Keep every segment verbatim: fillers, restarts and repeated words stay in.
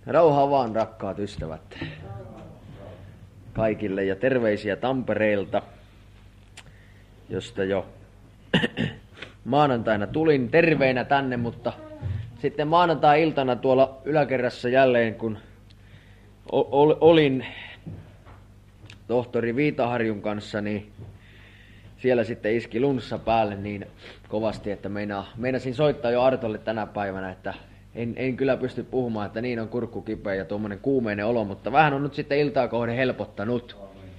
Rauhaa vaan, rakkaat ystävät, kaikille ja terveisiä Tampereelta, josta jo maanantaina tulin terveinä tänne, mutta sitten maanantai-iltana tuolla yläkerrassa jälleen, kun olin tohtori Viitaharjun kanssa, niin siellä sitten iski lunssa päälle niin kovasti, että meina, meinasin soittaa jo Artolle tänä päivänä, että en, en kyllä pysty puhumaan, että niin on kurkku kipeä ja tuommoinen kuumeinen olo, mutta vähän on nyt sitten iltaa kohden helpottanut.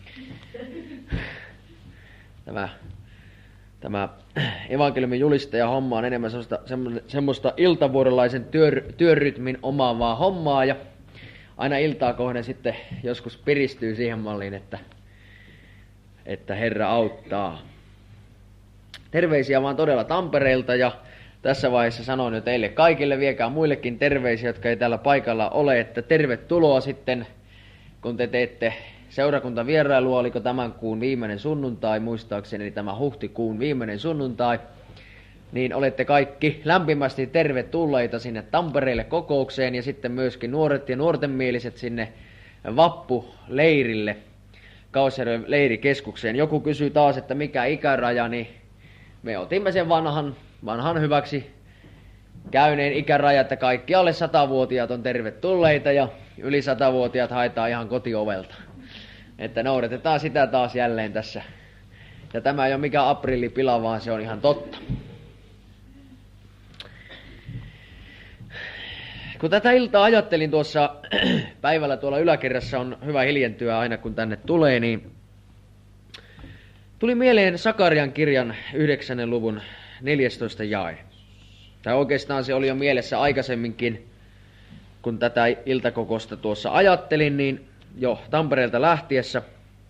Tämä, tämä evankeliumin julistaja homma on enemmän semmoista, semmoista iltavuorolaisen työ, työrytmin omaavaa hommaa, ja aina iltaa kohden sitten joskus piristyy siihen malliin, että, että Herra auttaa. Terveisiä vaan todella Tampereelta, ja tässä vaiheessa sanon jo teille kaikille, viekää muillekin terveisiä, jotka ei täällä paikalla ole, että tervetuloa sitten, kun te teette seurakuntavierailua, oliko tämän kuun viimeinen sunnuntai, muistaakseni tämä huhtikuun viimeinen sunnuntai, niin olette kaikki lämpimästi tervetulleita sinne Tampereelle kokoukseen, ja sitten myöskin nuoret ja nuortenmieliset sinne vappuleirille, Kausjärven leirikeskukseen. Joku kysyy taas, että mikä ikäraja, niin me otimme sen vanhan, vanhan hyväksi käyneen ikäraja, että kaikki alle satavuotiaat on tervetulleita ja yli satavuotiaat haetaan ihan kotiovelta. Että noudatetaan sitä taas jälleen tässä. Ja tämä ei ole mikään aprillipila, vaan se on ihan totta. Kun tätä iltaa ajattelin tuossa päivällä tuolla yläkerrassa, on hyvä hiljentyä aina kun tänne tulee, niin tuli mieleen Sakarian kirjan yhdeksännen luvun neljästoista jae. Tai oikeastaan se oli jo mielessä aikaisemminkin, kun tätä iltakokosta tuossa ajattelin, niin jo Tampereelta lähtiessä.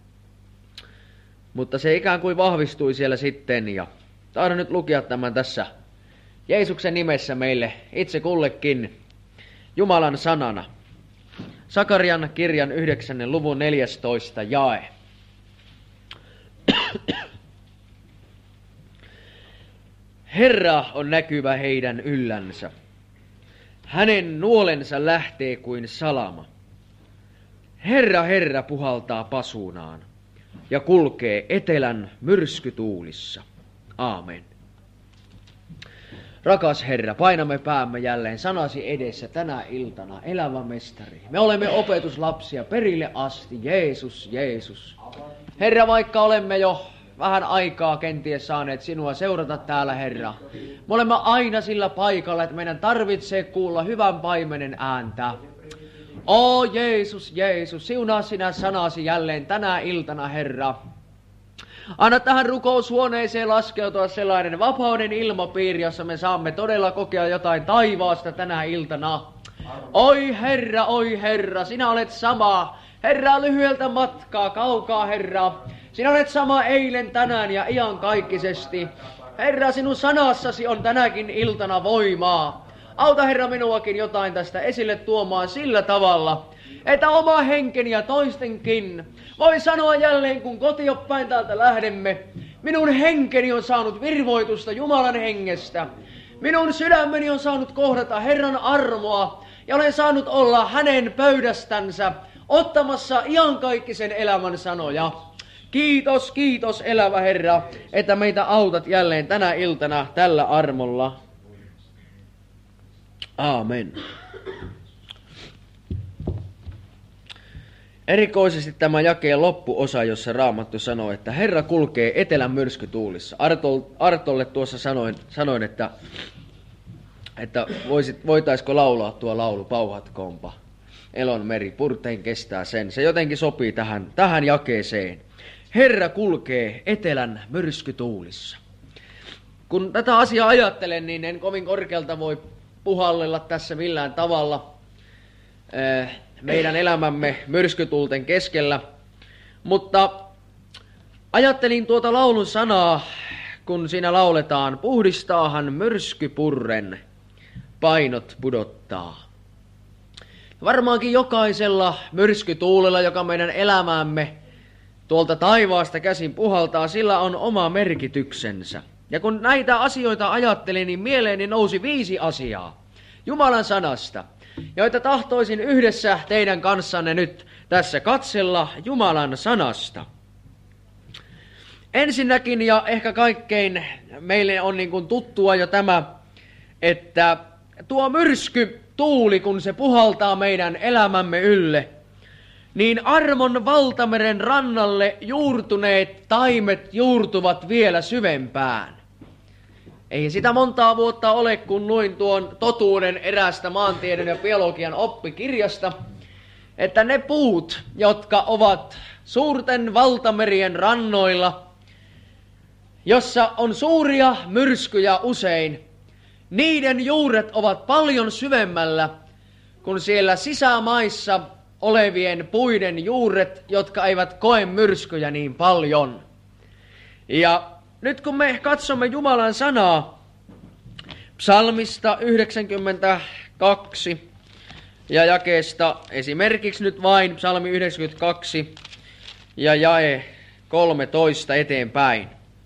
Mutta se ikään kuin vahvistui siellä sitten, ja tahdon nyt lukea tämän tässä Jeesuksen nimessä meille itse kullekin Jumalan sanana. Sakarian kirjan yhdeksännen luvun neljästoista jae. Herra on näkyvä heidän yllänsä. Hänen nuolensa lähtee kuin salama. Herra, Herra puhaltaa pasuunaan ja kulkee etelän myrskytuulissa. Aamen. Rakas Herra, painamme päämme jälleen sanasi edessä tänä iltana, elävä mestari. Me olemme opetuslapsia perille asti, Jeesus, Jeesus. Herra, vaikka olemme jo vähän aikaa kenties saaneet sinua seurata täällä, Herra. Me olemme aina sillä paikalla, että meidän tarvitsee kuulla hyvän paimenen ääntä. O Jeesus, Jeesus, siunaa sinä sanasi jälleen tänä iltana, Herra. Anna tähän rukoushuoneeseen laskeutua sellainen vapauden ilmapiiri, jossa me saamme todella kokea jotain taivaasta tänä iltana. Oi Herra, oi Herra, sinä olet sama. Herra, lyhyeltä matkaa, kaukaa, Herra. Sinä olet sama eilen, tänään ja iankaikkisesti. Herra, sinun sanassasi on tänäkin iltana voimaa. Auta, Herra, minuakin jotain tästä esille tuomaan sillä tavalla, että oma henkeni ja toistenkin voi sanoa jälleen, kun kotioppäin täältä lähdemme. Minun henkeni on saanut virvoitusta Jumalan hengestä. Minun sydämeni on saanut kohdata Herran armoa ja olen saanut olla hänen pöydästänsä ottamassa iankaikkisen elämän sanoja. Kiitos, kiitos elävä Herra, että meitä autat jälleen tänä iltana tällä armolla. Aamen. Erikoisesti tämä jakeen loppuosa, jossa Raamattu sanoo, että Herra kulkee etelän myrskytuulissa. Artol, Artolle tuossa sanoin, sanoin että, että voisit, voitaisiko laulaa tuo laulu, pauhatkoonpa. Elon meri, purtein kestää sen. Se jotenkin sopii tähän, tähän jakeeseen. Herra kulkee etelän myrskytuulissa. Kun tätä asiaa ajattelen, niin en kovin korkealta voi puhallella tässä millään tavalla meidän elämämme myrskytuulten keskellä. Mutta ajattelin tuota laulun sanaa, kun siinä lauletaan, puhdistaahan myrskypurren, painot pudottaa. Varmaankin jokaisella myrskytuulella, joka meidän elämäämme tuolta taivaasta käsin puhaltaa, sillä on oma merkityksensä. Ja kun näitä asioita ajattelin, niin mieleeni nousi viisi asiaa Jumalan sanasta. joita tahtoisin yhdessä teidän kanssanne nyt tässä katsella Jumalan sanasta. Ensinnäkin ja ehkä kaikkein meille on niin kuin tuttua jo tämä, että tuo myrsky tuuli, kun se puhaltaa meidän elämämme ylle, niin armon valtameren rannalle juurtuneet taimet juurtuvat vielä syvempään. Ei sitä montaa vuotta ole, kun luin tuon totuuden eräästä maantiedon ja biologian oppikirjasta, että ne puut, jotka ovat suurten valtamerien rannoilla, jossa on suuria myrskyjä usein, niiden juuret ovat paljon syvemmällä kuin siellä sisämaissa olevien puiden juuret, jotka eivät koe myrskyjä niin paljon. Ja nyt kun me katsomme Jumalan sanaa psalmista yhdeksänkymmentäkaksi ja jakeesta esimerkiksi nyt vain psalmi yhdeksänkymmentäkaksi ja jae kolmetoista eteenpäin.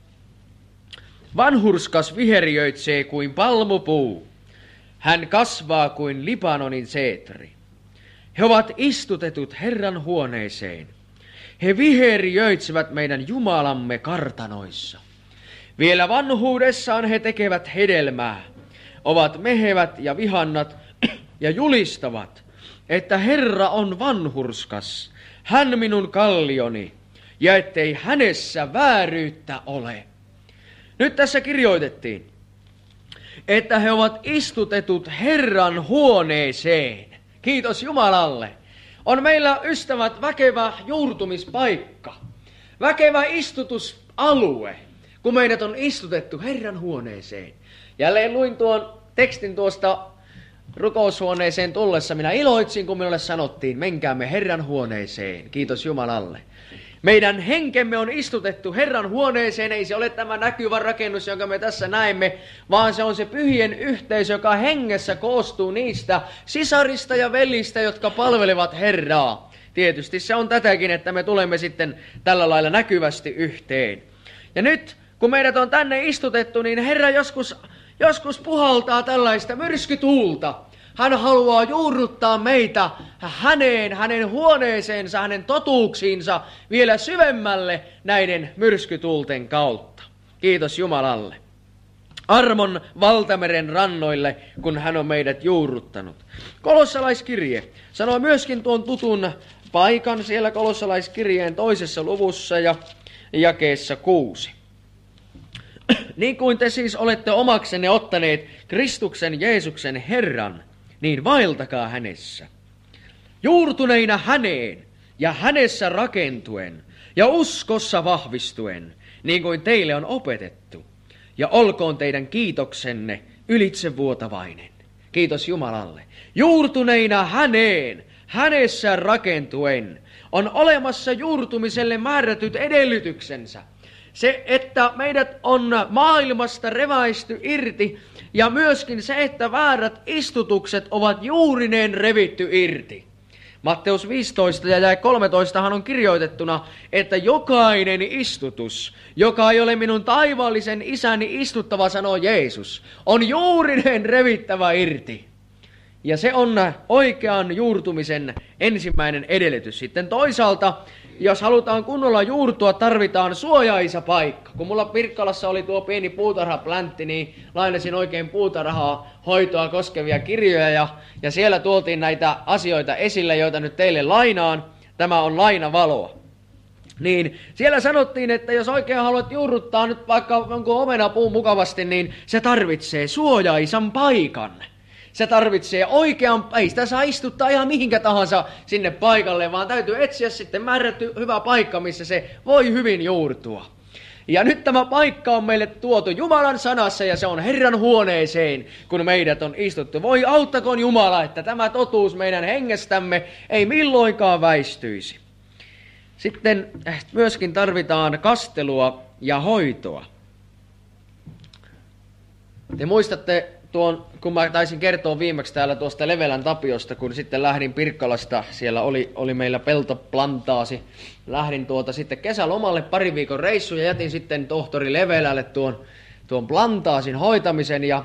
Vanhurskas viheriöitsee kuin palmupuu, hän kasvaa kuin Libanonin seetri. He ovat istutetut Herran huoneeseen. He viheriöitsevät meidän Jumalamme kartanoissa. Vielä vanhuudessaan he tekevät hedelmää, ovat mehevät ja vihannat ja julistavat, että Herra on vanhurskas, hän minun kallioni, ja ettei hänessä vääryyttä ole. Nyt tässä kirjoitettiin, että he ovat istutetut Herran huoneeseen. Kiitos Jumalalle. On meillä, ystävät, väkevä juurtumispaikka, väkevä istutusalue, kun meidät on istutettu Herran huoneeseen. Jälleen luin tuon tekstin tuosta rukoushuoneeseen tullessa. Minä iloitsin, kun minulle sanottiin, menkäämme Herran huoneeseen. Kiitos Jumalalle. Meidän henkemme on istutettu Herran huoneeseen, ei se ole tämä näkyvä rakennus, jonka me tässä näemme, vaan se on se pyhien yhteisö, joka hengessä koostuu niistä sisarista ja velistä, jotka palvelevat Herraa. Tietysti se on tätäkin, että me tulemme sitten tällä lailla näkyvästi yhteen. Ja nyt, kun meidät on tänne istutettu, niin Herra joskus, joskus puhaltaa tällaista myrskytuulta. Hän haluaa juurruttaa meitä häneen, hänen huoneeseensa, hänen totuuksiinsa vielä syvemmälle näiden myrskytuulten kautta. Kiitos Jumalalle. Armon valtameren rannoille, kun hän on meidät juurruttanut. Kolossalaiskirje sanoo myöskin tuon tutun paikan siellä kolossalaiskirjeen toisessa luvussa ja jakeessa kuusi. Niin kuin te siis olette omaksenne ottaneet Kristuksen Jeesuksen Herran, niin vaeltakaa hänessä. Juurtuneina häneen ja hänessä rakentuen ja uskossa vahvistuen, niin kuin teille on opetettu. Ja olkoon teidän kiitoksenne ylitsevuotavainen. Kiitos Jumalalle. Juurtuneina häneen, hänessä rakentuen, on olemassa juurtumiselle määrätyt edellytyksensä. Se, että meidät on maailmasta reväisty irti, ja myöskin se, että väärät istutukset ovat juurineen revitty irti. Matteus viisitoista ja jae kolmetoistahan on kirjoitettuna, että jokainen istutus, joka ei ole minun taivaallisen isäni istuttava, sanoo Jeesus, on juurineen revittävä irti. Ja se on oikean juurtumisen ensimmäinen edellytys. Sitten toisaalta, jos halutaan kunnolla juurtua, tarvitaan suojaisa paikka. Kun mulla Pirkkalassa oli tuo pieni puutarhapläntti, niin lainasin oikein puutarhaa hoitoa koskevia kirjoja. Ja, ja siellä tuoltiin näitä asioita esille, joita nyt teille lainaan. Tämä on lainavaloa. Niin siellä sanottiin, että jos oikein haluat juurruttaa nyt vaikka jonkun omenapuun mukavasti, niin se tarvitsee suojaisan paikan. Se tarvitsee oikean, ei sitä saa istuttaa ihan mihinkä tahansa sinne paikalle, vaan täytyy etsiä sitten määrätty hyvä paikka, missä se voi hyvin juurtua. Ja nyt tämä paikka on meille tuotu Jumalan sanassa ja se on Herran huoneeseen, kun meidät on istuttu. Voi auttakoon Jumala, että tämä totuus meidän hengestämme ei milloinkaan väistyisi. Sitten myöskin tarvitaan kastelua ja hoitoa. Te muistatte tuon, kun mä taisin kertoa viimeksi täällä tuosta Levelän Tapiosta, kun sitten lähdin Pirkkalasta, siellä oli, oli meillä peltoplantaasi. Lähdin tuota sitten kesälomalle pari viikon reissuun ja jätin sitten tohtori Levelälle tuon, tuon plantaasin hoitamisen. Ja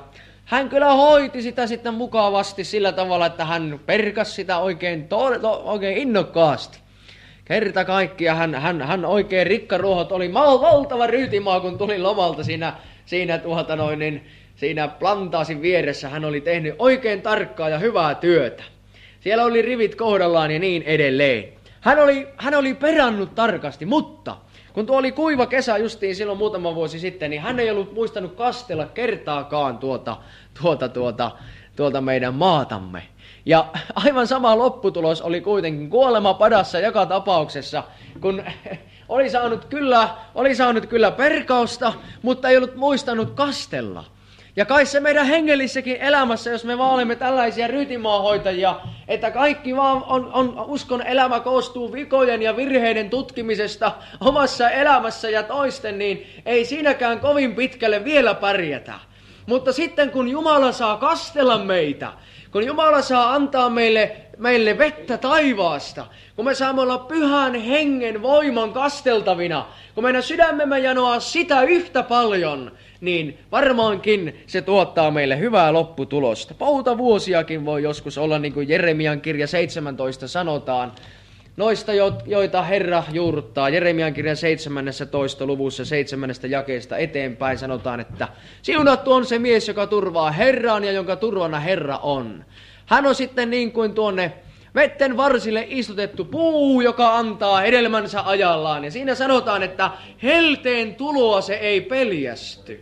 hän kyllä hoiti sitä sitten mukavasti sillä tavalla, että hän perkasi sitä oikein, to, to, oikein innokkaasti. Kerta kaikkia hän, hän, hän oikein rikkaruohot oli val, valtava ryytimaa, kun tuli lomalta siinä, siinä, tuota noin, niin, siinä plantaasin vieressä. Hän oli tehnyt oikein tarkkaa ja hyvää työtä. Siellä oli rivit kohdallaan ja niin edelleen. Hän oli, hän oli perannut tarkasti, mutta kun tuo oli kuiva kesä justiin silloin muutama vuosi sitten, niin hän ei ollut muistanut kastella kertaakaan tuota, tuota, tuota, tuota meidän maatamme. Ja aivan sama lopputulos oli kuitenkin kuolema padassa joka tapauksessa, kun oli saanut kyllä, oli saanut kyllä perkausta, mutta ei ollut muistanut kastella. Ja kai se meidän hengellissäkin elämässä, jos me vaan olemme tällaisia rytimaahoitajia, että kaikki vaan on, on, uskon elämä koostuu vikojen ja virheiden tutkimisesta omassa elämässä ja toisten, niin ei siinäkään kovin pitkälle vielä pärjätä. Mutta sitten kun Jumala saa kastella meitä, kun Jumala saa antaa meille, meille vettä taivaasta, kun me saamme olla pyhän hengen voiman kasteltavina, kun meidän sydämemme janoaa sitä yhtä paljon, niin varmaankin se tuottaa meille hyvää lopputulosta. Poutavuosiakin voi joskus olla, niin kuin Jeremian kirja seitsemäntoista sanotaan, noista, joita Herra juurruttaa. Jeremian kirjan seitsemäntoista luvussa seitsemännestä jakeesta eteenpäin sanotaan, että siunattu on se mies, joka turvaa Herraan ja jonka turvana Herra on. Hän on sitten niin kuin tuonne vetten varsille istutettu puu, joka antaa hedelmänsä ajallaan. Ja siinä sanotaan, että helteen tuloa se ei peljästy.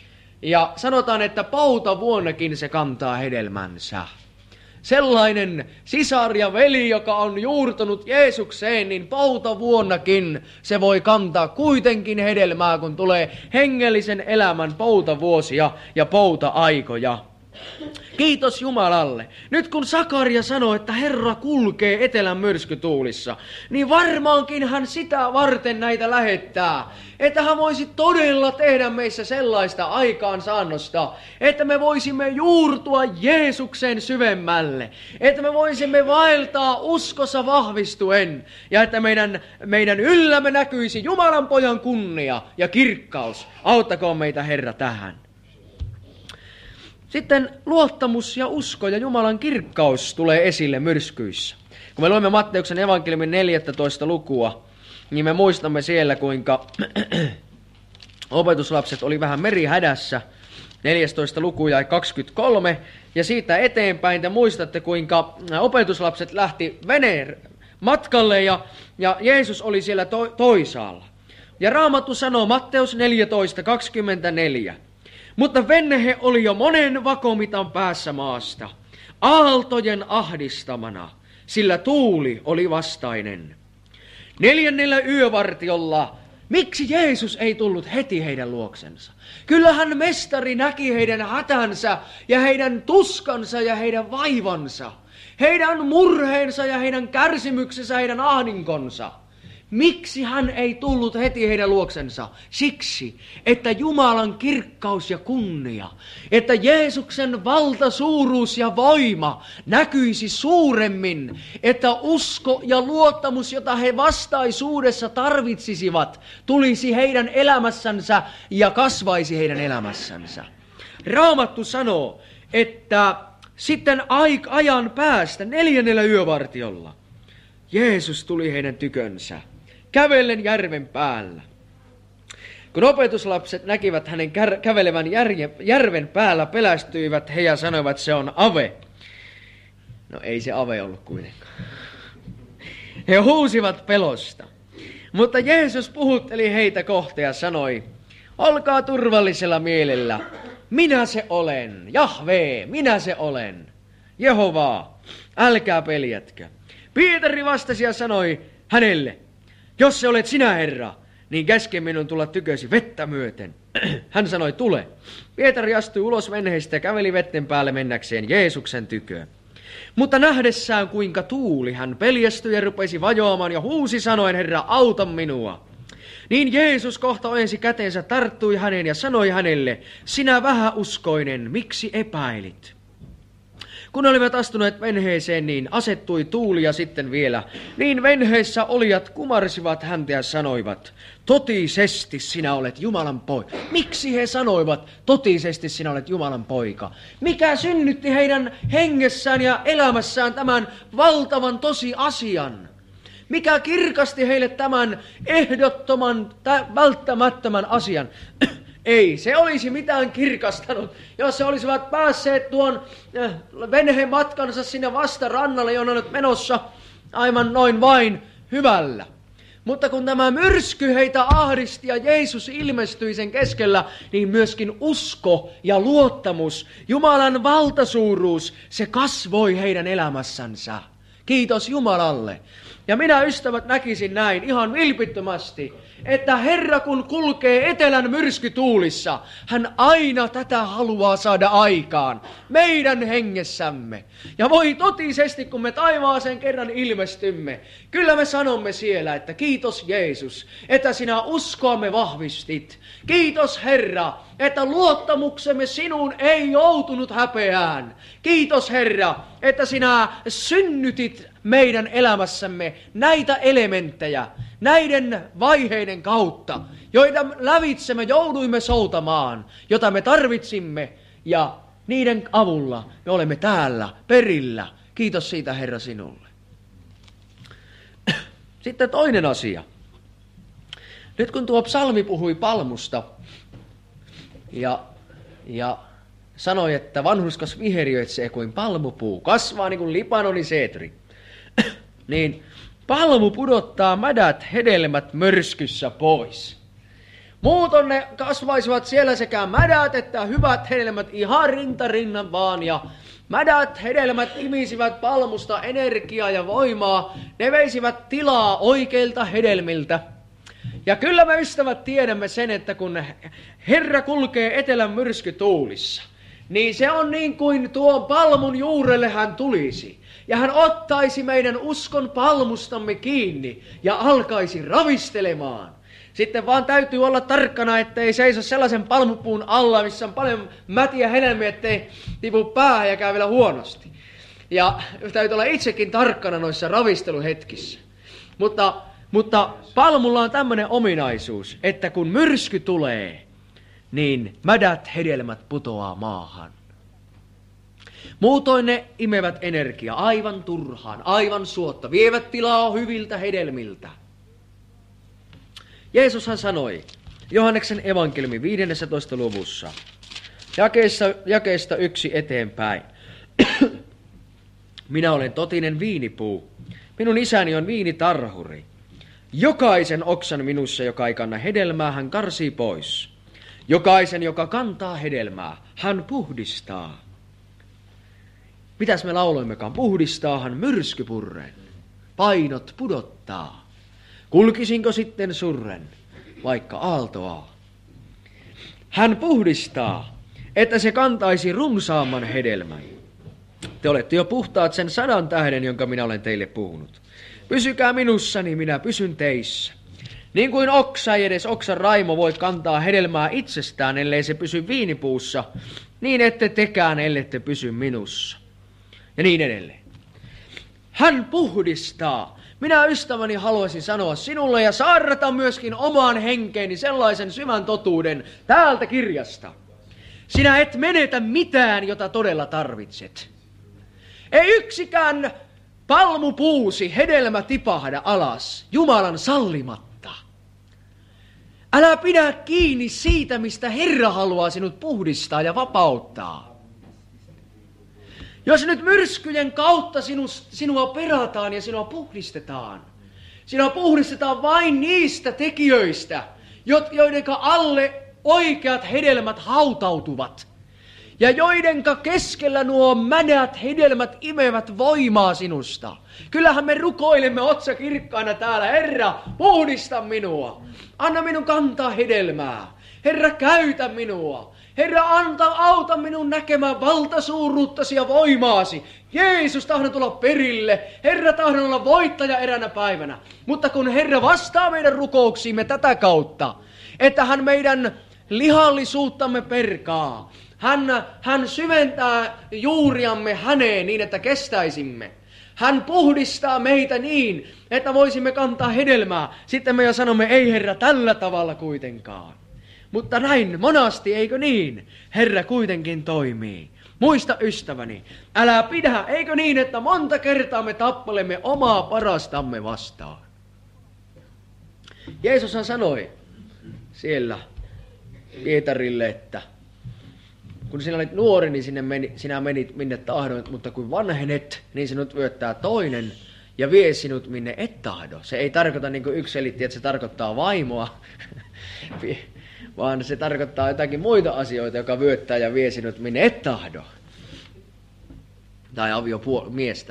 Ja sanotaan, että poutavuonnakin se kantaa hedelmänsä. Sellainen sisar ja veli, joka on juurtunut Jeesukseen, niin poutavuonnakin se voi kantaa kuitenkin hedelmää, kun tulee hengellisen elämän poutavuosia ja pouta-aikoja. Kiitos Jumalalle. Nyt kun Sakaria sanoi, että Herra kulkee etelän myrskytuulissa, niin varmaankin hän sitä varten näitä lähettää. Että hän voisi todella tehdä meissä sellaista aikaansaannosta, että me voisimme juurtua Jeesuksen syvemmälle. Että me voisimme vaeltaa uskossa vahvistuen. Ja että meidän, meidän yllämme näkyisi Jumalan pojan kunnia ja kirkkaus. Auttakoon meitä Herra tähän. Sitten luottamus ja usko ja Jumalan kirkkaus tulee esille myrskyissä. Kun me luemme Matteuksen evankeliumin neljästoista lukua, niin me muistamme siellä, kuinka opetuslapset oli vähän merihädässä. neljästoista luku ja kaksikymmentäkolme. Ja siitä eteenpäin te muistatte, kuinka opetuslapset lähti veneen matkalle ja, ja Jeesus oli siellä to, toisaalla. Ja Raamattu sanoo Matteus neljätoista kaksikymmentäneljä. Mutta vennehe oli jo monen vakomitan päässä maasta, aaltojen ahdistamana, sillä tuuli oli vastainen. Neljännellä yövartiolla, miksi Jeesus ei tullut heti heidän luoksensa? Kyllähän mestari näki heidän hätänsä ja heidän tuskansa ja heidän vaivansa, heidän murheensa ja heidän kärsimyksensä, heidän ahdinkonsa. Miksi hän ei tullut heti heidän luoksensa? Siksi, että Jumalan kirkkaus ja kunnia, että Jeesuksen valta, suuruus ja voima näkyisi suuremmin, että usko ja luottamus, jota he vastaisuudessa tarvitsisivat, tulisi heidän elämässänsä ja kasvaisi heidän elämässänsä. Raamattu sanoo, että sitten ajan päästä neljännellä yövartiolla Jeesus tuli heidän tykönsä, kävellen järven päällä. Kun opetuslapset näkivät hänen kär- kävelevän järje- järven päällä, pelästyivät he ja sanoivat, se on ave. No ei se ave ollut kuitenkaan. He huusivat pelosta. Mutta Jeesus puhutteli heitä kohta ja sanoi, olkaa turvallisella mielellä. Minä se olen, Jahve, minä se olen, Jehovaa, älkää peljätkö. Pietari vastasi ja sanoi hänelle, jos se olet sinä, Herra, niin käske minun tulla tykösi vettä myöten. Hän sanoi, tule. Pietari astui ulos venheistä ja käveli vetten päälle mennäkseen Jeesuksen tyköön. Mutta nähdessään, kuinka tuuli, hän peljästyi ja rupesi vajoamaan ja huusi sanoen, Herra, auta minua. Niin Jeesus kohta ojensi käteensä, tarttui häneen ja sanoi hänelle, sinä vähäuskoinen, miksi epäilit? Kun olivat astuneet venheeseen, niin asettui tuuli ja sitten vielä. Niin venheessä olijat kumarsivat häntä ja sanoivat, totisesti sinä olet Jumalan poika. Miksi he sanoivat, totisesti sinä olet Jumalan poika? Mikä synnytti heidän hengessään ja elämässään tämän valtavan tosiasian? Mikä kirkasti heille tämän ehdottoman, tä, välttämättömän asian? Ei se olisi mitään kirkastanut, jos he olisivat päässeet tuon venheen matkansa sinne vastarannalle, jonne olet menossa aivan noin vain hyvällä. Mutta kun tämä myrsky heitä ahdisti ja Jeesus ilmestyi sen keskellä, niin myöskin usko ja luottamus, Jumalan valtasuuruus, se kasvoi heidän elämässänsä. Kiitos Jumalalle. Ja minä, ystävät, näkisin näin ihan vilpittömästi, että Herra kun kulkee etelän myrskytuulissa, hän aina tätä haluaa saada aikaan meidän hengessämme. Ja voi totisesti, kun me taivaaseen kerran ilmestymme, kyllä me sanomme siellä, että kiitos Jeesus, että sinä uskoamme vahvistit. Kiitos Herra, että luottamuksemme sinuun ei joutunut häpeään. Kiitos Herra, että sinä synnytit meidän elämässämme näitä elementtejä, näiden vaiheiden kautta, joita lävitse me jouduimme soutamaan, jota me tarvitsimme, ja niiden avulla me olemme täällä perillä. Kiitos siitä Herra sinulle. Sitten toinen asia. Nyt kun tuo psalmi puhui palmusta ja, ja sanoi, että vanhurskas viheriöitsee kuin palmupuu, kasvaa niin kuin Libanonin seetri, niin palmu pudottaa mädät hedelmät myrskyssä pois. Muuton ne kasvaisivat siellä sekä mädät että hyvät hedelmät ihan rintarinnan vaan. Ja mädät hedelmät imisivät palmusta energiaa ja voimaa. Ne veisivät tilaa oikeilta hedelmiltä. Ja kyllä me ystävät tiedämme sen, että kun Herra kulkee etelän myrskytuulissa, niin se on niin kuin tuon palmun juurelle hän tulisi. Ja hän ottaisi meidän uskon palmustamme kiinni ja alkaisi ravistelemaan. Sitten vaan täytyy olla tarkkana, ettei seiso sellaisen palmupuun alla, missä on paljon mätiä hedelmiä, ettei tipu päähän ja käy vielä huonosti. Ja täytyy olla itsekin tarkkana noissa ravisteluhetkissä. Mutta, mutta palmulla on tämmöinen ominaisuus, että kun myrsky tulee, niin mädät hedelmät putoaa maahan. Muutoin ne imevät energiaa aivan turhaan, aivan suotta, vievät tilaa hyviltä hedelmiltä. Jeesushan sanoi Johanneksen evankeliumin viidennentoista luvussa, jakeessa, jakeesta yksi eteenpäin. Minä olen totinen viinipuu, minun isäni on viinitarhuri. Jokaisen oksan minussa, joka ei kanna hedelmää, hän karsii pois. Jokaisen, joka kantaa hedelmää, hän puhdistaa. Mitäs me lauloimmekaan? Puhdistaahan myrskypurren, painot pudottaa. Kulkisinko sitten surren, vaikka aaltoa? Hän puhdistaa, että se kantaisi runsaamman hedelmän. Te olette jo puhtaat sen sadan tähden, jonka minä olen teille puhunut. Pysykää minussani, minä pysyn teissä. Niin kuin oksa ei edes oksan raimo voi kantaa hedelmää itsestään, ellei se pysy viinipuussa, niin ette tekään, ellette pysy minussa. Ja niin edelleen. Hän puhdistaa. Minä ystäväni haluaisin sanoa sinulle ja saarrata myöskin omaan henkeeni sellaisen syvän totuuden täältä kirjasta. Sinä et menetä mitään, jota todella tarvitset. Ei yksikään palmupuusi hedelmä tipahda alas Jumalan sallimatta. Älä pidä kiinni siitä, mistä Herra haluaa sinut puhdistaa ja vapauttaa. Jos nyt myrskyjen kautta sinu, sinua perataan ja sinua puhdistetaan, sinua puhdistetaan vain niistä tekijöistä, joidenka alle oikeat hedelmät hautautuvat. Ja joidenka keskellä nuo mädät hedelmät imevät voimaa sinusta. Kyllähän me rukoilemme otsa kirkkaana täällä, Herra, puhdista minua. Anna minun kantaa hedelmää. Herra, käytä minua. Herra, anta, auta minun näkemään valtasuuruuttasi ja voimaasi. Jeesus, tahdon tulla perille. Herra, tahdon olla voittaja eränä päivänä. Mutta kun Herra vastaa meidän rukouksiimme tätä kautta, että hän meidän lihallisuuttamme perkaa, Hän, hän syventää juuriamme häneen niin, että kestäisimme. Hän puhdistaa meitä niin, että voisimme kantaa hedelmää. Sitten me jo sanomme, ei Herra, tällä tavalla kuitenkaan. Mutta näin monasti, eikö niin? Herra kuitenkin toimii. Muista ystäväni, älä pidä, eikö niin, että monta kertaa me tappelemme omaa parastamme vastaan. Jeesushan sanoi siellä Pietarille, että kun sinä olit nuori, niin sinne meni, sinä menit minne tahdoit, mutta kun vanhenet, niin sinut vyöttää toinen ja vie sinut minne et tahdo. Se ei tarkoita, niin kuin yksi selitti, että se tarkoittaa vaimoa, vaan se tarkoittaa jotakin muita asioita, joka vyöttää ja vie sinut minne et tahdo. Tai aviomiestä.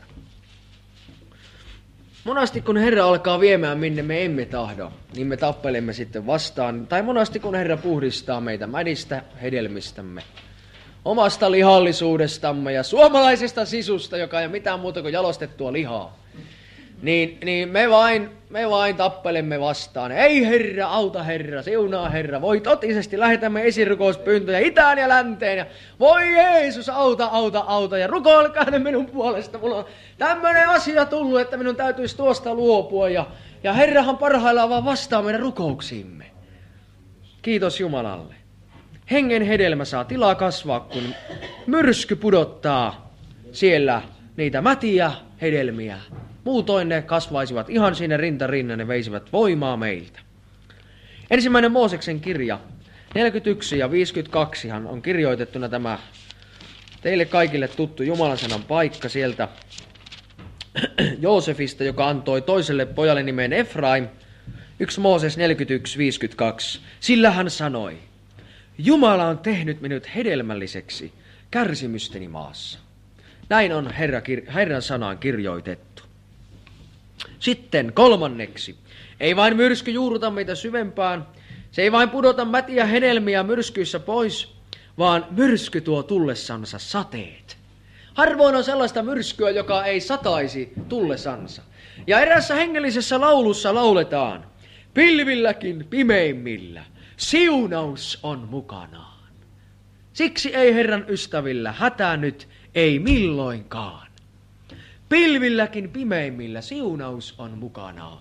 Monasti kun Herra alkaa viemään minne me emme tahdo, niin me tappelemme sitten vastaan. Tai monasti kun Herra puhdistaa meitä mädistä hedelmistämme, omasta lihallisuudestamme ja suomalaisesta sisusta, joka ei ole mitään muuta kuin jalostettua lihaa, niin, niin me, vain, me vain tappelemme vastaan. Ei Herra, auta Herra, siunaa Herra. Voi totisesti, lähetämme esirukouspyyntöjä itään ja länteen. Ja voi Jeesus, auta, auta, auta. Ja rukoilkaa ne minun puolesta. Mulla on tämmöinen asia tullut, että minun täytyisi tuosta luopua. Ja, ja Herrahan parhaillaan vaan vastaa meidän rukouksiimme. Kiitos Jumalalle. Hengen hedelmä saa tilaa kasvaa, kun myrsky pudottaa siellä niitä mätiä hedelmiä. Muutoin ne kasvaisivat ihan siinä rinta rinnan, ne veisivät voimaa meiltä. Ensimmäinen Mooseksen kirja, neljäkymmentäyksi ja viisikymmentäkaksi on kirjoitettuna tämä teille kaikille tuttu Jumalan sanan paikka sieltä Joosefista, joka antoi toiselle pojalle nimeen Efraim. Yksi Mooses neljäkymmentäyksi viisikymmentäkaksi. Sillä hän sanoi, Jumala on tehnyt minut hedelmälliseksi kärsimysteni maassa. Näin on Herra, Herran sanaan kirjoitettu. Sitten kolmanneksi, ei vain myrsky juuruta meitä syvempään, se ei vain pudota mätiä hedelmiä myrskyissä pois, vaan myrsky tuo tullessansa sateet. Harvoin on sellaista myrskyä, joka ei sataisi tullessansa. Ja erässä hengellisessä laulussa lauletaan, pilvilläkin pimeimmillä siunaus on mukanaan. Siksi ei Herran ystävillä hätää nyt, ei milloinkaan. Pilvilläkin pimeimmillä siunaus on mukanaan.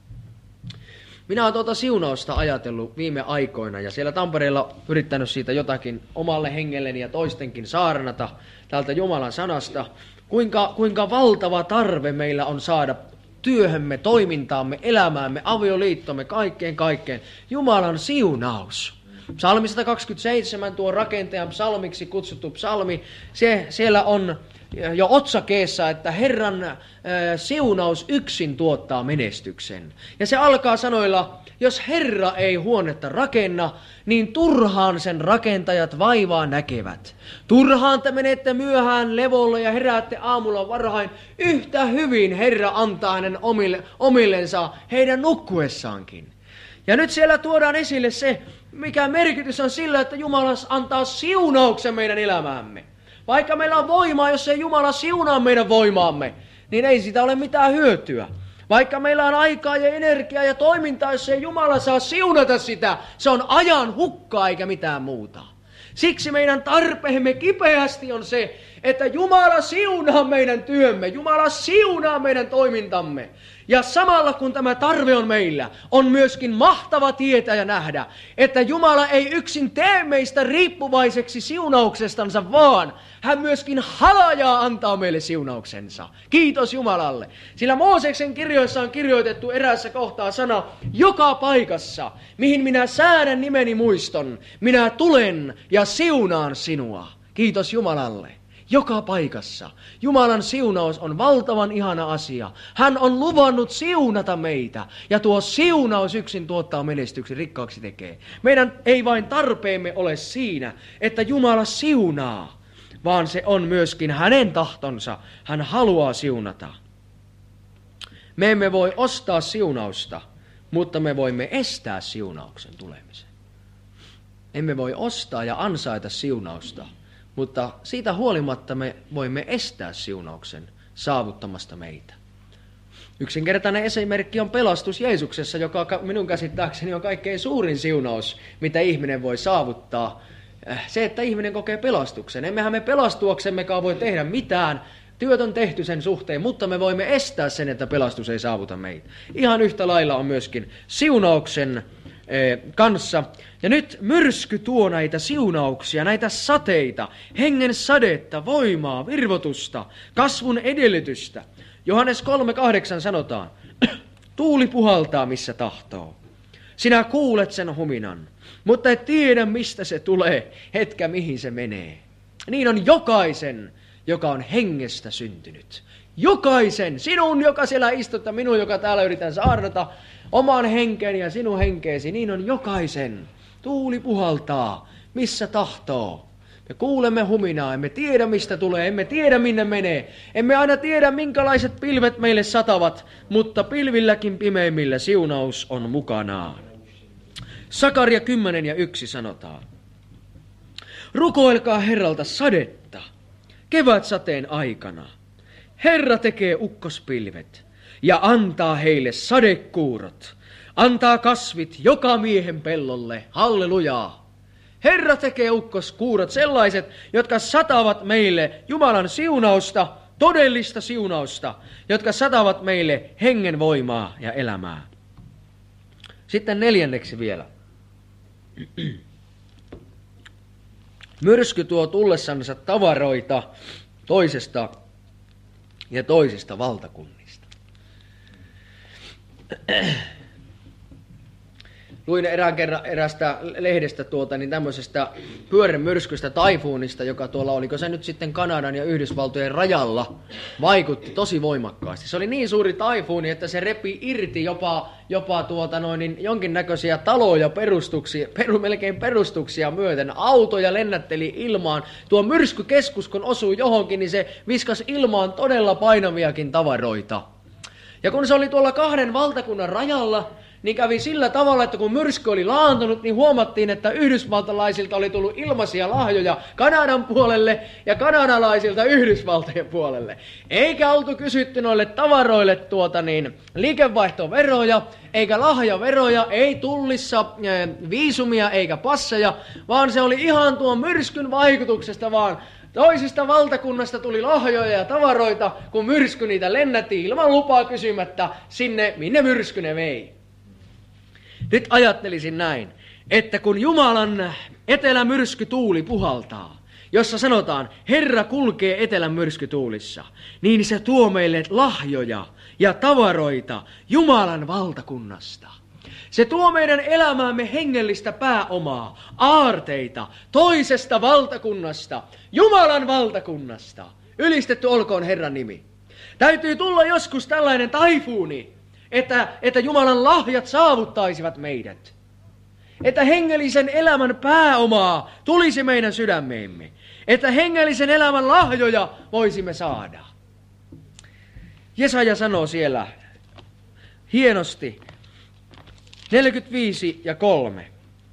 Minä olen tuota siunausta ajatellut viime aikoina ja siellä Tampereella yrittänyt siitä jotakin omalle hengelleni ja toistenkin saarnata täältä Jumalan sanasta. Kuinka, kuinka valtava tarve meillä on saada työhömme, toimintaamme, elämäämme, avioliittomme, kaikkeen kaikkeen Jumalan siunaus. Psalmi sata kaksikymmentäseitsemän, tuo rakentajan psalmiksi kutsuttu psalmi, se, siellä on jo otsakeessa, että Herran äh, siunaus yksin tuottaa menestyksen. Ja se alkaa sanoilla, jos Herra ei huonetta rakenna, niin turhaan sen rakentajat vaivaa näkevät. Turhaan te menette myöhään levolle ja heräätte aamulla varhain. Yhtä hyvin Herra antaa hänen omille, omillensa heidän nukkuessaankin. Ja nyt siellä tuodaan esille se, mikä merkitys on sillä, että Jumala antaa siunauksen meidän elämäämme. Vaikka meillä on voimaa, jos ei Jumala siunaa meidän voimaamme, niin ei sitä ole mitään hyötyä. Vaikka meillä on aikaa ja energiaa ja toimintaa, jos ei Jumala saa siunata sitä, se on ajan hukkaa eikä mitään muuta. Siksi meidän tarpeemme kipeästi on se, että Jumala siunaa meidän työmme, Jumala siunaa meidän toimintamme. Ja samalla kun tämä tarve on meillä, on myöskin mahtava tietää ja nähdä, että Jumala ei yksin tee meistä riippuvaiseksi siunauksestansa, vaan hän myöskin halajaa antaa meille siunauksensa. Kiitos Jumalalle. Sillä Mooseksen kirjoissa on kirjoitettu eräässä kohtaa sana, joka paikassa, mihin minä säädän nimeni muiston, minä tulen ja siunaan sinua. Kiitos Jumalalle. Joka paikassa. Jumalan siunaus on valtavan ihana asia. Hän on luvannut siunata meitä. Ja tuo siunaus yksin tuottaa menestyksen, rikkaaksi tekee. Meidän ei vain tarpeemme ole siinä, että Jumala siunaa, vaan se on myöskin hänen tahtonsa. Hän haluaa siunata. Me emme voi ostaa siunausta, mutta me voimme estää siunauksen tulemisen. Emme voi ostaa ja ansaita siunausta. Mutta siitä huolimatta me voimme estää siunauksen saavuttamasta meitä. Yksinkertainen esimerkki on pelastus Jeesuksessa, joka minun käsittääkseni on kaikkein suurin siunaus, mitä ihminen voi saavuttaa. se, että ihminen kokee pelastuksen. Emmehän me pelastuaksemmekaan voi tehdä mitään. Työt on tehty sen suhteen, mutta me voimme estää sen, että pelastus ei saavuta meitä. Ihan yhtä lailla on myöskin siunauksen eh, kanssa. Ja nyt myrsky tuo näitä siunauksia, näitä sateita, hengen sadetta, voimaa, virvotusta, kasvun edellytystä. Johannes kolme kahdeksan sanotaan, tuuli puhaltaa missä tahtoo. Sinä kuulet sen huminan, mutta et tiedä mistä se tulee, etkä mihin se menee. Niin on jokaisen, joka on hengestä syntynyt. Jokaisen, sinun, joka siellä istut, ja minun, joka täällä yritän saarnata, oman henkeeni ja sinun henkeesi, niin on jokaisen. Tuuli puhaltaa, missä tahtoo. Me kuulemme huminaa, emme tiedä mistä tulee, emme tiedä minne menee. Emme aina tiedä minkälaiset pilvet meille satavat, mutta pilvilläkin pimeimmillä siunaus on mukanaan. Sakaria kymmenen ja yksi sanotaan. Rukoilkaa Herralta sadetta, kevätsateen aikana. Herra tekee ukkospilvet ja antaa heille sadekuurot. Antaa kasvit joka miehen pellolle. Hallelujaa. Herra tekee ukkoskuurot, sellaiset, jotka satavat meille Jumalan siunausta, todellista siunausta, jotka satavat meille hengen voimaa ja elämää. Sitten neljänneksi vielä. Myrsky tuo tullessansa tavaroita toisesta ja toisista valtakunnista. Luin erään kerran erästä lehdestä tuolta, niin tämmöisestä pyörremyrskystä, taifuunista, joka tuolla, oliko se nyt sitten Kanadan ja Yhdysvaltojen rajalla, vaikutti tosi voimakkaasti. Se oli niin suuri taifuuni, että se repi irti jopa, jopa tuota noin, niin jonkinnäköisiä taloja perustuksia, peru, melkein perustuksia myöten. Autoja lennätteli ilmaan. Tuo myrskykeskus, kun osui johonkin, niin se viskasi ilmaan todella painaviakin tavaroita. Ja kun se oli tuolla kahden valtakunnan rajalla, niin kävi sillä tavalla, että kun myrsky oli laantunut, niin huomattiin, että yhdysvaltalaisilta oli tullut ilmaisia lahjoja Kanadan puolelle ja kanadalaisilta Yhdysvaltojen puolelle. Eikä oltu kysytty noille tavaroille tuota niin, liikevaihtoveroja, eikä lahjaveroja, ei tullissa e, viisumia eikä passeja, vaan se oli ihan tuon myrskyn vaikutuksesta vaan. Toisista valtakunnasta tuli lahjoja ja tavaroita, kun myrsky niitä lennätti ilman lupaa kysymättä sinne, minne myrsky ne vei. Nyt ajattelisin näin, että kun Jumalan etelän myrskytuuli puhaltaa, jossa sanotaan, Herra kulkee etelän myrskytuulissa, niin se tuo meille lahjoja ja tavaroita Jumalan valtakunnasta. Se tuo meidän elämäämme hengellistä pääomaa, aarteita toisesta valtakunnasta, Jumalan valtakunnasta. Ylistetty olkoon Herran nimi. Täytyy tulla joskus tällainen taifuuni, Että, että Jumalan lahjat saavuttaisivat meidät. Että hengellisen elämän pääomaa tulisi meidän sydämeemme. Että hengellisen elämän lahjoja voisimme saada. Jesaja sanoo siellä hienosti, neljäkymmentäviisi ja kolme.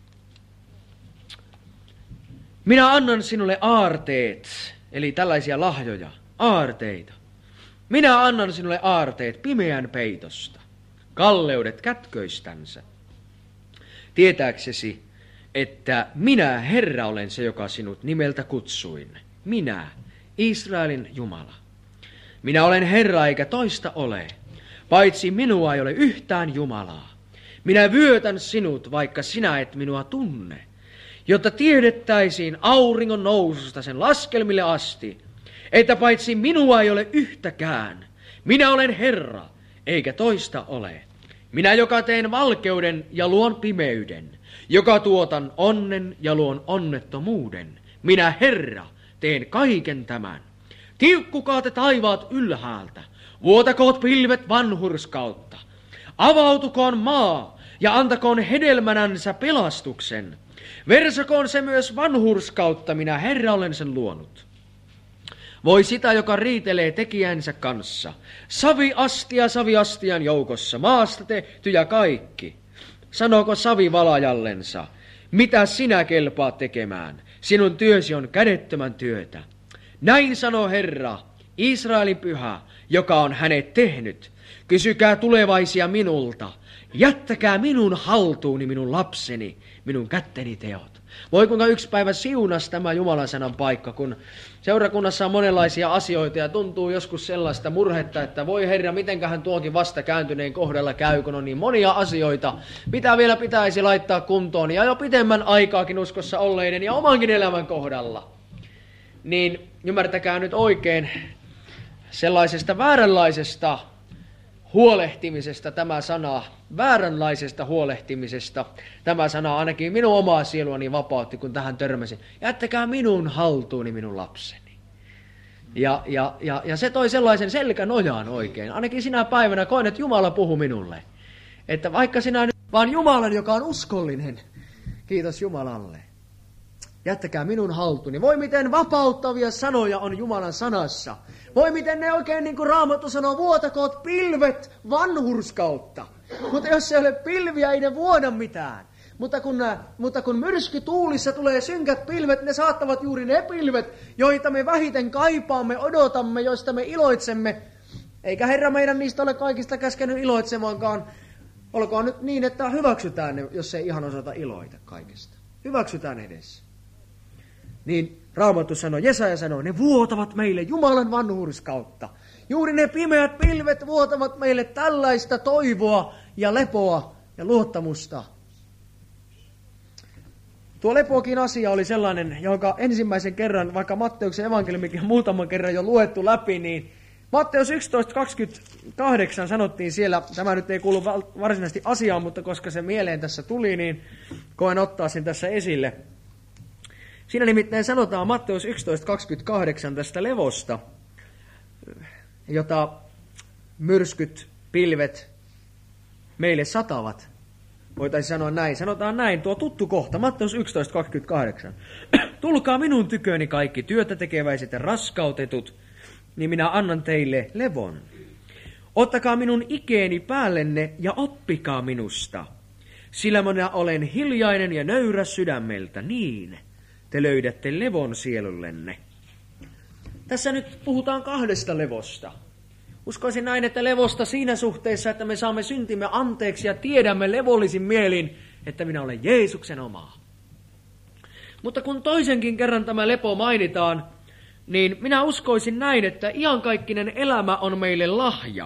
Minä annan sinulle aarteet, eli tällaisia lahjoja, aarteita. Minä annan sinulle aarteet pimeän peitosta, kalleudet kätköistänsä. Tietääksesi, että minä, Herra, olen se, joka sinut nimeltä kutsuin. Minä, Israelin Jumala. Minä olen Herra, eikä toista ole. Paitsi minua ei ole yhtään Jumalaa. Minä vyötän sinut, vaikka sinä et minua tunne, jotta tiedettäisiin auringon noususta sen laskelmille asti, että paitsi minua ei ole yhtäkään. Minä olen Herra, eikä toista ole. Minä, joka teen valkeuden ja luon pimeyden, joka tuotan onnen ja luon onnettomuuden. Minä, Herra, teen kaiken tämän. Tiukkukaa te taivaat ylhäältä, vuotakoot pilvet vanhurskautta. Avautukoon maa ja antakoon hedelmänänsä pelastuksen. Versakoon se myös vanhurskautta, minä, Herra, olen sen luonut. Voi sitä, joka riitelee tekijänsä kanssa. Saviastia saviastian joukossa, maasta tehtyjä kaikki. Sanooko savi valajallensa, mitä sinä kelpaat tekemään? Sinun työsi on kädettömän työtä. Näin sanoo Herra, Israelin pyhä, joka on hänet tehnyt. Kysykää tulevaisia minulta. Jättäkää minun haltuuni minun lapseni, minun kätteni teot. Voi kuinka yksi päivä siunas tämä Jumalan sanan paikka, kun seurakunnassa on monenlaisia asioita ja tuntuu joskus sellaista murhetta, että voi Herra, mitenköhän tuokin vasta kääntyneen kohdalla käy, kun on niin monia asioita, mitä vielä pitäisi laittaa kuntoon ja jo pitemmän aikaakin uskossa olleiden ja omankin elämän kohdalla. Niin ymmärtäkää nyt oikein, sellaisesta vääränlaisesta huolehtimisesta tämä sana, vääränlaisesta huolehtimisesta tämä sana ainakin minun omaa sieluani vapautti, kun tähän törmäsin. Jättäkää minun haltuuni minun lapseni. Ja, ja, ja, ja se toi sellaisen selkänojaan oikein. Ainakin sinä päivänä koin, että Jumala puhui minulle. Että vaikka sinä nyt vaan Jumalan, joka on uskollinen, kiitos Jumalalle. Jättäkää minun haltuuni. Voi miten vapauttavia sanoja on Jumalan sanassa. Voi miten ne oikein niin kuin Raamattu sanoo, vuotakoot pilvet vanhurskautta. Mutta jos ei ole pilviä, ei ne vuoda mitään. Mutta kun, mutta kun myrskytuulissa tulee synkät pilvet, ne saattavat juuri ne pilvet, joita me vähiten kaipaamme, odotamme, joista me iloitsemme. Eikä Herra meidän niistä ole kaikista käskenyt iloitsemaankaan. Olkoon nyt niin, että hyväksytään ne, jos ei ihan osata iloita kaikesta. Hyväksytään edessä. Niin Raamattu sanoi, Jesaja sanoi, ne vuotavat meille Jumalan vanhurskautta. Juuri ne pimeät pilvet vuotavat meille tällaista toivoa ja lepoa ja luottamusta. Tuo lepokin asia oli sellainen, jonka ensimmäisen kerran, vaikka Matteuksen evankeliumikin on muutaman kerran jo luettu läpi, niin Matteus yksitoista kaksikymmentäkahdeksan sanottiin siellä, tämä nyt ei kuulu varsinaisesti asiaan, mutta koska se mieleen tässä tuli, niin koen ottaa sen tässä esille. Siinä nimittäin sanotaan Matteus yksitoista kaksikymmentäkahdeksan tästä levosta, jota myrskyt, pilvet meille satavat. Voitaisiin sanoa näin. Sanotaan näin, tuo tuttu kohta, Matteus yksitoista kaksikymmentäkahdeksan. Tulkaa minun tyköni kaikki työtä tekeväiset ja raskautetut, niin minä annan teille levon. Ottakaa minun ikeeni päällenne ja oppikaa minusta, sillä minä olen hiljainen ja nöyrä sydämeltä, niin te löydätte levon sielullenne. Tässä nyt puhutaan kahdesta levosta. Uskoisin näin, että levosta siinä suhteessa, että me saamme syntimme anteeksi ja tiedämme levollisin mielin, että minä olen Jeesuksen omaa. Mutta kun toisenkin kerran tämä lepo mainitaan, niin minä uskoisin näin, että iankaikkinen elämä on meille lahja.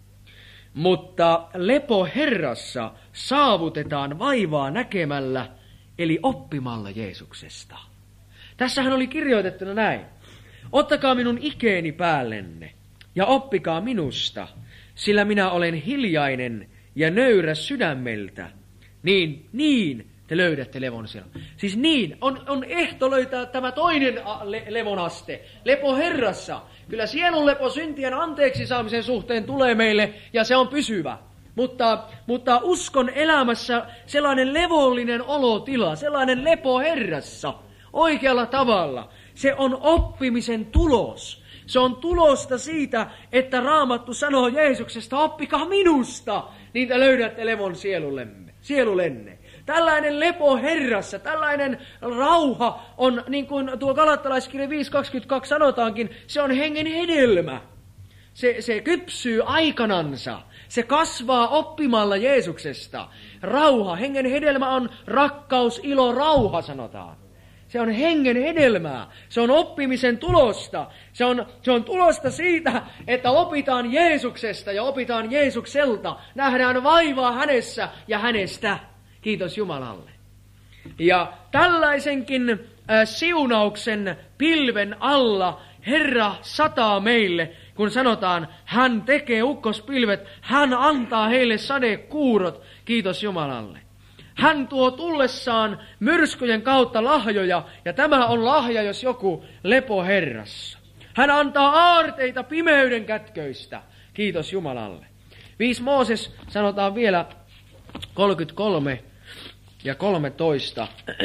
Mutta lepo Herrassa saavutetaan vaivaa näkemällä, eli oppimalla Jeesuksesta. Tässähän oli kirjoitettuna näin. Ottakaa minun ikeeni päällenne ja oppikaa minusta, sillä minä olen hiljainen ja nöyrä sydämeltä. Niin, niin te löydätte levon siellä. Siis niin, on, on ehto löytää tämä toinen le, levon aste. Lepo Herrassa. Kyllä sielun lepo syntien anteeksi saamisen suhteen tulee meille ja se on pysyvä. Mutta, mutta uskon elämässä sellainen levollinen olotila, sellainen lepo Herrassa oikealla tavalla. Se on oppimisen tulos. Se on tulosta siitä, että Raamattu sanoo Jeesuksesta, oppikaa minusta, niin te löydätte levon sielulemme, sielulenne. Tällainen lepo Herrassa, tällainen rauha on, niin kuin tuo Galattalaiskirja viisi kaksikymmentäkaksi sanotaankin, se on hengen hedelmä. Se, se kypsyy aikanansa. Se kasvaa oppimalla Jeesuksesta. Rauha, hengen hedelmä on rakkaus, ilo, rauha sanotaan. Se on hengen hedelmää. Se on oppimisen tulosta. Se on, se on tulosta siitä, että opitaan Jeesuksesta ja opitaan Jeesukselta. Nähdään vaivaa hänessä ja hänestä. Kiitos Jumalalle. Ja tällaisenkin äh, siunauksen pilven alla Herra sataa meille, kun sanotaan, hän tekee ukkospilvet, hän antaa heille sadekuurot. Kiitos Jumalalle. Hän tuo tullessaan myrskyjen kautta lahjoja, ja tämä on lahja, jos joku, lepo Herrassa. Hän antaa aarteita pimeyden kätköistä. Kiitos Jumalalle. Viisi Mooses sanotaan vielä kolmekymmentäkolme ja kolmetoista.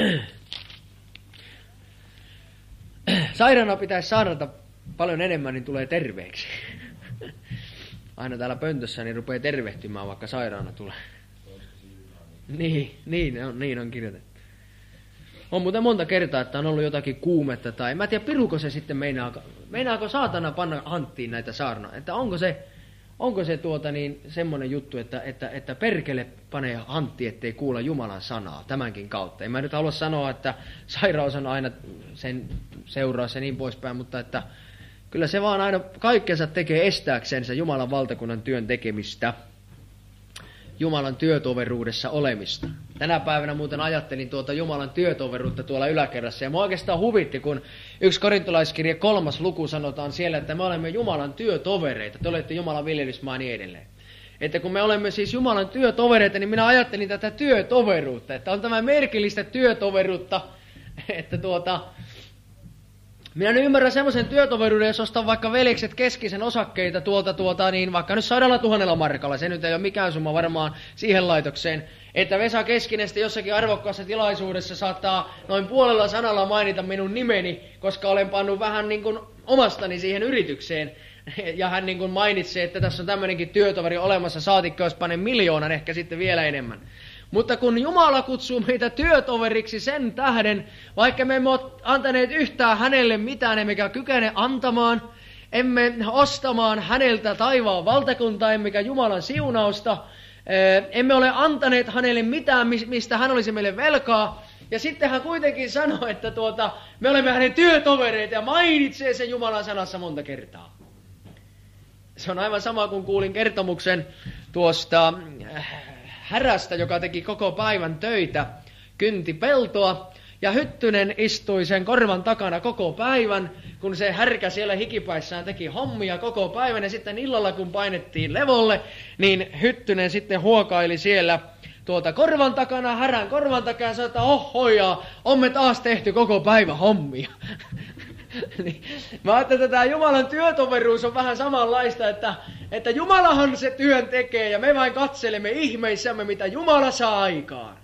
Sairaana pitäisi saarnata paljon enemmän, niin tulee terveeksi. Aina täällä pöntössä niin rupeaa tervehtymään, vaikka sairaana tulee. Niin, niin on, niin on kirjoitettu. On muuten monta kertaa, että on ollut jotakin kuumetta tai... Mä en tiedä, piruko se sitten meinaako, meinaako saatana panna hanttiin näitä saarnoja. Että onko se, onko se tuota niin semmoinen juttu, että, että, että perkele panee hantti, ettei kuulla Jumalan sanaa tämänkin kautta. En mä nyt halua sanoa, että sairaus on aina sen seuraus ja niin poispäin, mutta että kyllä se vaan aina kaikkensa tekee estääksensä Jumalan valtakunnan työn tekemistä, Jumalan työtoveruudessa olemista. Tänä päivänä muuten ajattelin tuota Jumalan työtoveruutta tuolla yläkerrassa, ja mua oikeastaan huvitti, kun yksi korintolaiskirja kolmas luku sanotaan siellä, että me olemme Jumalan työtovereita, te olette Jumalan viljelysmaa ja niin edelleen. Että kun me olemme siis Jumalan työtovereita, niin minä ajattelin tätä työtoveruutta, että on tämä merkillistä työtoveruutta, että tuota... Minä nyt ymmärrän semmoisen työtoveruuden, jos ostan vaikka veljekset keskisen osakkeita tuolta tuota, niin vaikka nyt sadalla tuhannella markalla, se nyt ei ole mikään summa varmaan siihen laitokseen, että Vesa Keskinen sitten jossakin arvokkaassa tilaisuudessa saattaa noin puolella sanalla mainita minun nimeni, koska olen pannut vähän niin kuin omastani siihen yritykseen. Ja hän niin kuin mainitsee, että tässä on tämmöinenkin työtoveri olemassa, saatikko jos panen miljoonan, ehkä sitten vielä enemmän. Mutta kun Jumala kutsuu meitä työtoveriksi sen tähden, vaikka me emme ole antaneet yhtään hänelle mitään, emmekä kykene antamaan, emme ostamaan häneltä taivaan valtakuntaa, emmekä Jumalan siunausta, emme ole antaneet hänelle mitään, mistä hän olisi meille velkaa. Ja sitten hän kuitenkin sanoo, että tuota, me olemme hänen työtovereita ja mainitsee sen Jumalan sanassa monta kertaa. Se on aivan sama, kun kuulin kertomuksen tuosta härästä, joka teki koko päivän töitä, kynti peltoa, ja Hyttynen istui sen korvan takana koko päivän, kun se härkä siellä hikipäissään teki hommia koko päivän, ja sitten illalla, kun painettiin levolle, niin Hyttynen sitten huokaili siellä tuota korvan takana, härän korvan takana, ja sanoi, että ohhoja, on me taas tehty koko päivä hommia. Niin, mä ajattelin, että tämä Jumalan työtoveruus on vähän samanlaista, että, että Jumalahan se työn tekee ja me vain katselemme ihmeissämme, mitä Jumala saa aikaan.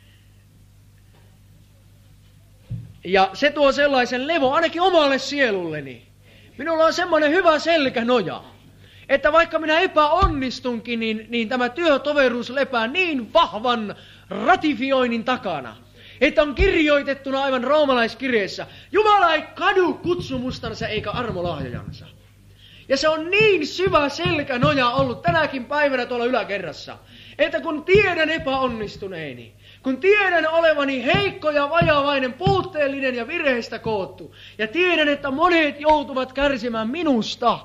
Ja se tuo sellaisen levo ainakin omalle sielulleni. Minulla on semmoinen hyvä selkänoja, että vaikka minä epäonnistunkin, niin, niin tämä työtoveruus lepää niin vahvan ratifioinnin takana, että on kirjoitettuna aivan roomalaiskirjeessä, Jumala ei kadu kutsumustansa eikä armolahjojansa. Ja se on niin syvä selkänoja ollut tänäkin päivänä tuolla yläkerrassa, että kun tiedän epäonnistuneeni, kun tiedän olevani heikko ja vajavainen, puutteellinen ja virheistä koottu, ja tiedän, että monet joutuvat kärsimään minusta,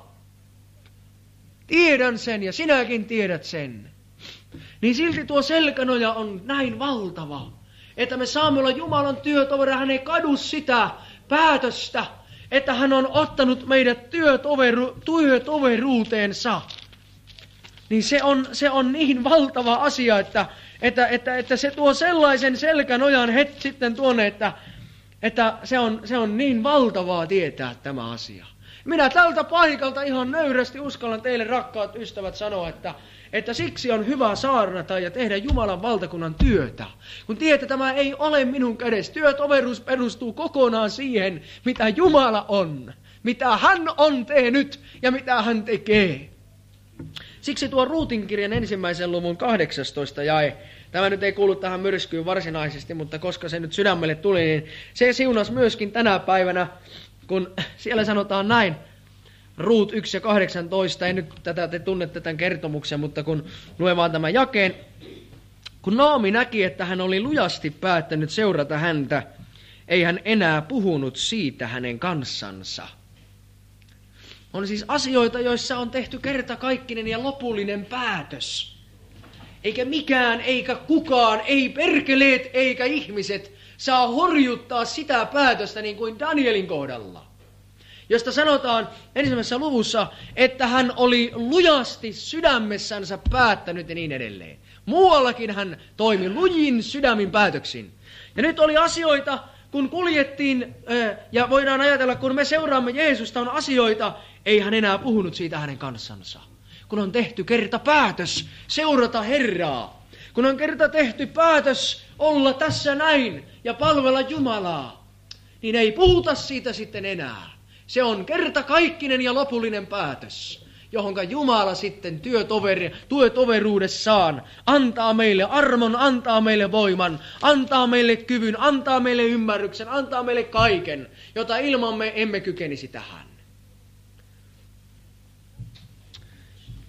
tiedän sen ja sinäkin tiedät sen, niin silti tuo selkänoja on näin valtava, että me saamme olla Jumalan työtoveri, hän ei kadu sitä päätöstä, että hän on ottanut meidät työtoveru, työtoveruuteensa. Niin se on, se on niin valtava asia, että, että, että, että se tuo sellaisen selkänojan het sitten tuonne, että, että se, on, se on niin valtavaa tietää tämä asia. Minä tältä paikalta ihan nöyrästi uskallan teille, rakkaat ystävät, sanoa, että Että siksi on hyvä saarnata ja tehdä Jumalan valtakunnan työtä. Kun tiedät, tämä ei ole minun kädessä. Työtoveruus perustuu kokonaan siihen, mitä Jumala on. Mitä hän on tehnyt ja mitä hän tekee. Siksi tuo Ruutin kirjan ensimmäisen luvun kahdeksastoista jae. Tämä nyt ei kuulu tähän myrskyyn varsinaisesti, mutta koska se nyt sydämelle tuli, niin se siunasi myöskin tänä päivänä, kun siellä sanotaan näin. Ruut yksi ja kahdeksantoista, en nyt tätä, te tunnette tämän kertomuksen, mutta kun luen vaan tämän jakeen. Kun Naomi näki, että hän oli lujasti päättänyt seurata häntä, ei hän enää puhunut siitä hänen kanssansa. On siis asioita, joissa on tehty kertakaikkinen ja lopullinen päätös. Eikä mikään, eikä kukaan, ei perkeleet, eikä ihmiset saa horjuttaa sitä päätöstä niin kuin Danielin kohdalla, josta sanotaan ensimmäisessä luvussa, että hän oli lujasti sydämessänsä päättänyt ja niin edelleen. Muuallakin hän toimi lujin sydämin päätöksin. Ja nyt oli asioita, kun kuljettiin, ja voidaan ajatella, kun me seuraamme Jeesusta, on asioita, ei hän enää puhunut siitä hänen kanssansa. Kun on tehty kerta päätös seurata Herraa, kun on kerta tehty päätös olla tässä näin ja palvella Jumalaa, niin ei puhuta siitä sitten enää. Se on kertakaikkinen ja lopullinen päätös, johonka Jumala sitten työtoveri, työtoveruudessaan antaa meille armon, antaa meille voiman, antaa meille kyvyn, antaa meille ymmärryksen, antaa meille kaiken, jota ilman me emme kykenisi tähän.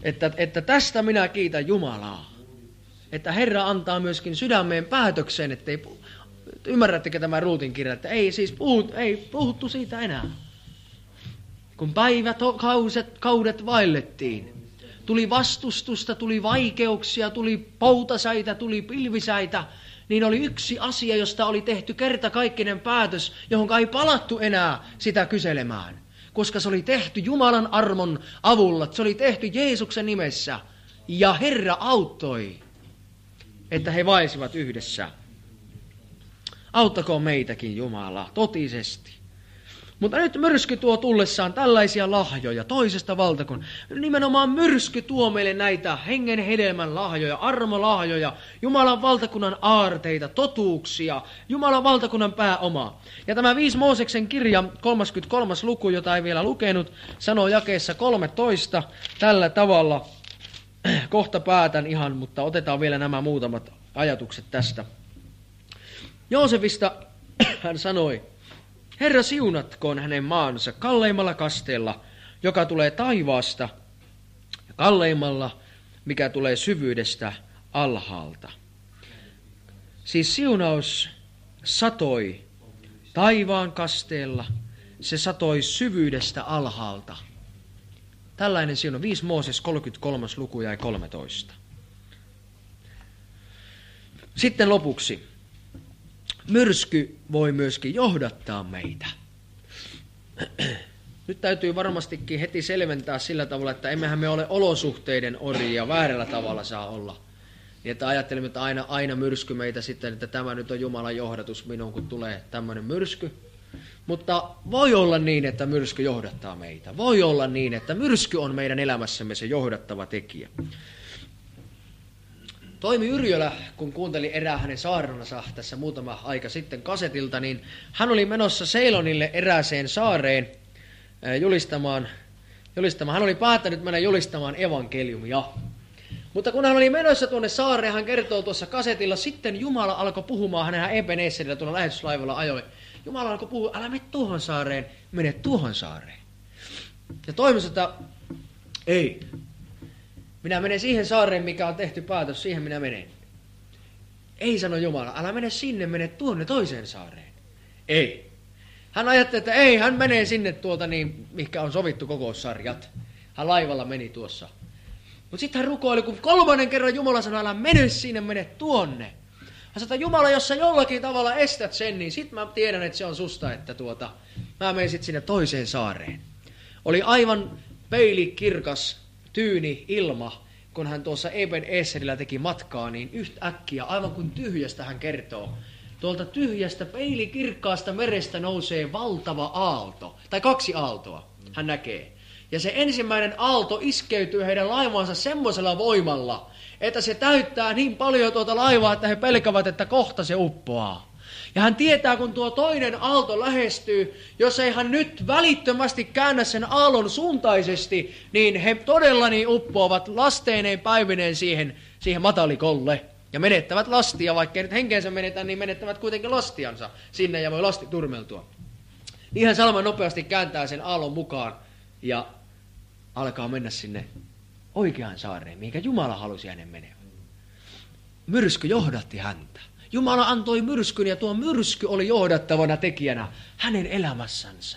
että, että tästä minä kiitän Jumalaa. Että Herra antaa myöskin sydämeen päätökseen, ettei, ymmärrättekö tämä Ruutin kirja, että ei siis puhut, ei puhuttu siitä enää. Kun päivät, kauset, kaudet vaellettiin, tuli vastustusta, tuli vaikeuksia, tuli poutasäitä, tuli pilvisäitä, niin oli yksi asia, josta oli tehty kertakaikkinen päätös, johon ei palattu enää sitä kyselemään. Koska se oli tehty Jumalan armon avulla, se oli tehty Jeesuksen nimessä. Ja Herra auttoi, että he vaelsivat yhdessä. Auttakoon meitäkin Jumala, totisesti. Mutta nyt myrsky tuo tullessaan tällaisia lahjoja toisesta valtakunnasta. Nimenomaan myrsky tuo meille näitä hengen hedelmän lahjoja, armolahjoja, Jumalan valtakunnan aarteita, totuuksia, Jumalan valtakunnan pääomaa. Ja tämä viisi Mooseksen kirja, kolmaskymmeneskolmas luku, jota ei vielä lukenut, sanoo jakeessa kolmetoista tällä tavalla. Kohta päätän ihan, mutta otetaan vielä nämä muutamat ajatukset tästä. Joosefista hän sanoi, Herra siunatkoon hänen maansa kalleimmalla kasteella, joka tulee taivaasta, ja kalleimmalla, mikä tulee syvyydestä alhaalta. Siis siunaus satoi taivaan kasteella, se satoi syvyydestä alhaalta. Tällainen siunaus, viisi Mooses kolmekymmentäkolmas luku ja kolmetoista. Sitten lopuksi. Myrsky voi myöskin johdattaa meitä. Nyt täytyy varmastikin heti selventää sillä tavalla, että emmehän me ole olosuhteiden orjia, väärällä tavalla saa olla. Niin että ajattelemme, että aina, aina myrsky meitä sitten, että tämä nyt on Jumalan johdatus minuun, kun tulee tämmöinen myrsky. Mutta voi olla niin, että myrsky johdattaa meitä. Voi olla niin, että myrsky on meidän elämässämme se johdattava tekijä. Toimi Yrjölä, kun kuuntelin erää hänen saarnansa tässä muutama aika sitten kasetilta, niin hän oli menossa Ceylonille erääseen saareen julistamaan, julistamaan. Hän oli päättänyt mennä julistamaan evankeliumia. Mutta kun hän oli menossa tuonne saareen, hän kertoo tuossa kasetilla, sitten Jumala alkoi puhumaan hänen Ebeneezerillä tuolla lähetyslaivalla ajoi. Jumala alkoi puhua, älä mene tuohon saareen, mene tuohon saareen. Ja Toimi sanoi, että ei. Minä menen siihen saareen, mikä on tehty päätös, siihen minä menen. Ei, sano Jumala, älä mene sinne, mene tuonne toiseen saareen. Ei. Hän ajatteli, että ei, hän menee sinne tuolta, niin, mikä on sovittu kokoussarjat. Hän laivalla meni tuossa. Mutta sitten hän rukoili, kun kolmannen kerran Jumala sanoi, älä mene sinne, mene tuonne. Hän sanoi, että Jumala, jos sä jollakin tavalla estät sen, niin sit mä tiedän, että se on susta, että tuota, mä menen sitten sinne toiseen saareen. Oli aivan peilikirkas, tyyni ilma, kun hän tuossa Ebeneezerillä teki matkaa, niin yhtäkkiä, aivan kuin tyhjästä hän kertoo, tuolta tyhjästä peilikirkkaasta merestä nousee valtava aalto, tai kaksi aaltoa hän näkee. Ja se ensimmäinen aalto iskeytyy heidän laivaansa semmoisella voimalla, että se täyttää niin paljon tuota laivaa, että he pelkävät, että kohta se uppoaa. Ja hän tietää, kun tuo toinen aalto lähestyy, jos ei hän nyt välittömästi käännä sen aallon suuntaisesti, niin he todella niin uppoavat lasteineen päivineen siihen, siihen matalikolle. Ja menettävät lastia, vaikka ei nyt henkeensä menetä, niin menettävät kuitenkin lastiansa sinne ja voi lasti turmeltua. Niin hän Salman nopeasti kääntää sen aallon mukaan ja alkaa mennä sinne oikeaan saareen, mihinkä Jumala halusi hänen menevän. Myrsky johdatti häntä. Jumala antoi myrskyn ja tuo myrsky oli johdattavana tekijänä hänen elämässänsä.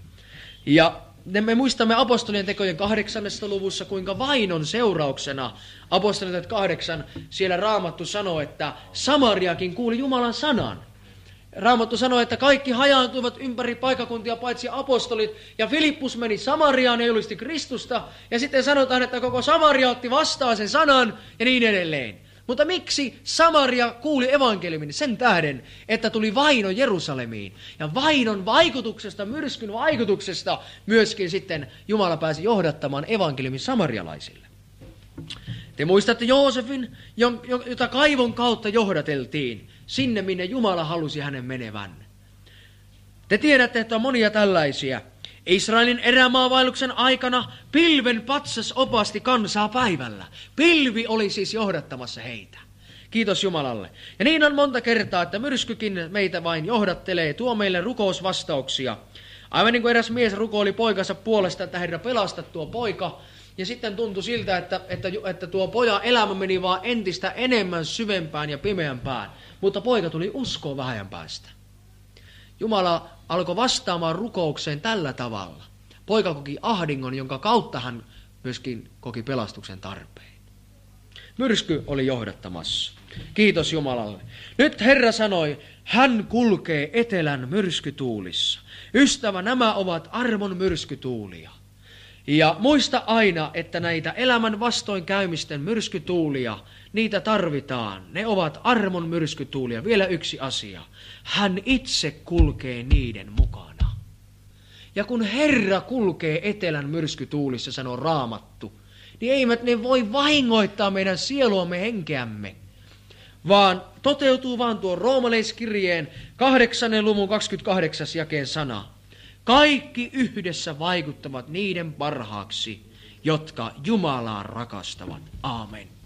Ja me muistamme apostolien tekojen kahdeksannessa luvussa, kuinka vainon seurauksena apostolien kahdeksan siellä Raamattu sanoo, että Samariakin kuuli Jumalan sanan. Raamattu sanoi, että kaikki hajaantuivat ympäri paikakuntia paitsi apostolit, ja Filippus meni Samariaan ja julisti Kristusta, ja sitten sanotaan, että koko Samaria otti vastaan sen sanan, ja niin edelleen. Mutta miksi Samaria kuuli evankeliumin? Sen tähden, että tuli vaino Jerusalemiin. Ja vainon vaikutuksesta, myrskyn vaikutuksesta myöskin sitten Jumala pääsi johdattamaan evankeliumin samarialaisille. Te muistatte Joosefin, jota kaivon kautta johdateltiin sinne, minne Jumala halusi hänen menevän. Te tiedätte, että on monia tällaisia. Israelin erämaavaelluksen aikana pilven patsas opasti kansaa päivällä. Pilvi oli siis johdattamassa heitä. Kiitos Jumalalle. Ja niin on monta kertaa, että myrskykin meitä vain johdattelee, tuo meille rukousvastauksia. Aivan niin kuin eräs mies rukoili poikansa puolesta, että Herra pelasta tuo poika. Ja sitten tuntui siltä, että, että, että tuo pojan elämä meni vaan entistä enemmän syvempään ja pimeämpään. Mutta poika tuli uskoon vähän ajan päästä. Jumala alkoi vastaamaan rukoukseen tällä tavalla. Poika koki ahdingon, jonka kautta hän myöskin koki pelastuksen tarpeen. Myrsky oli johdattamassa. Kiitos Jumalalle. Nyt Herra sanoi, hän kulkee etelän myrskytuulissa. Ystävä, nämä ovat armon myrskytuulia. Ja muista aina, että näitä elämän vastoinkäymisten myrskytuulia, niitä tarvitaan. Ne ovat armon myrskytuulia. Vielä yksi asia. Hän itse kulkee niiden mukana. Ja kun Herra kulkee etelän myrskytuulissa, sanoo Raamattu, niin eivät ne voi vahingoittaa meidän sieluamme henkeämme. Vaan toteutuu vaan tuo roomalaiskirjeen kahdeksannen luvun kaksikymmentäkahdeksas jakeen sana. Kaikki yhdessä vaikuttavat niiden parhaaksi, jotka Jumalaa rakastavat. Aamen.